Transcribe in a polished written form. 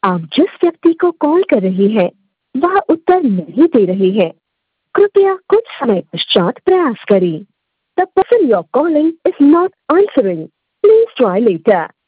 आप जिस व्यक्ति को कॉल कर रही हैं, वह उत्तर नहीं दे रही है। कृपया कुछ समय पश्चात प्रयास करें। The person you're calling is not answering. Please try later.